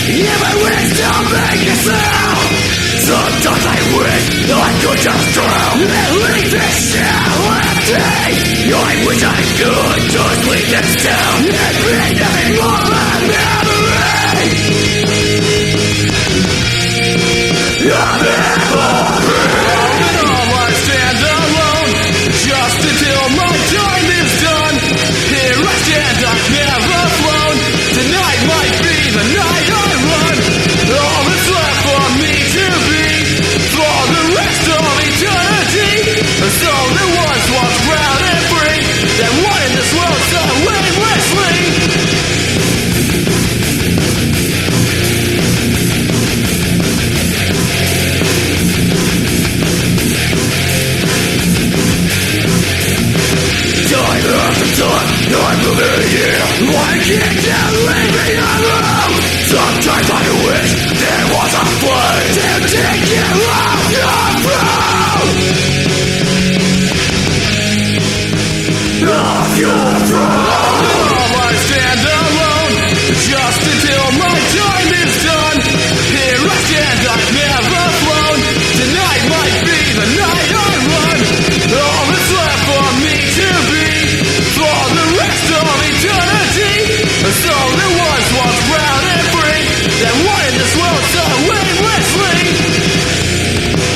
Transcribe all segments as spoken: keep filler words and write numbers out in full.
Even when I still make a sound. Sometimes I wish I could just drown and leave this shell empty. I wish I could just leave this town and be nothing more but memory. A memory. All I stand alone, just until my time is done. Here I stand, I've never flown. Tonight might be the night I run. All that's left for me to be, for the rest of eternity. A soul that once walked proud and free, that wanted this world so aimlessly. Time after time, I'm moving here. Why can't you leave me alone? Sometimes I wish there was a flame to take you off your throne. Off your throne. All I stand alone, just until my time is done. Here I stand, I've never flown. Tonight might be the night I run. All that's left for me to be, for the rest of eternity. A soul that once walked proud and free, that wanted this world so aimlessly.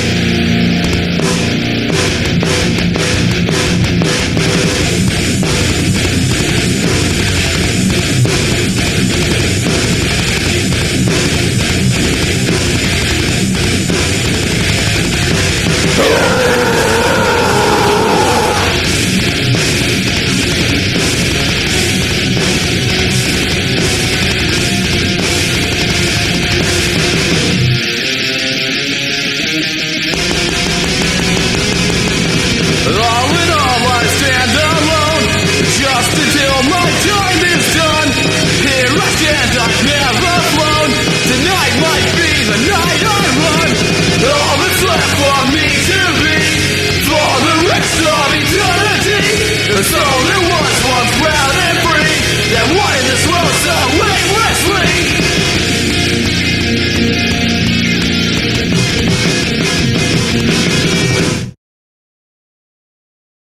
All in all, I stand alone, just until my time is done. Here I stand, I've never flown. Tonight might be the night I run. All that's left for me to be, for the rest of eternity. A soul that was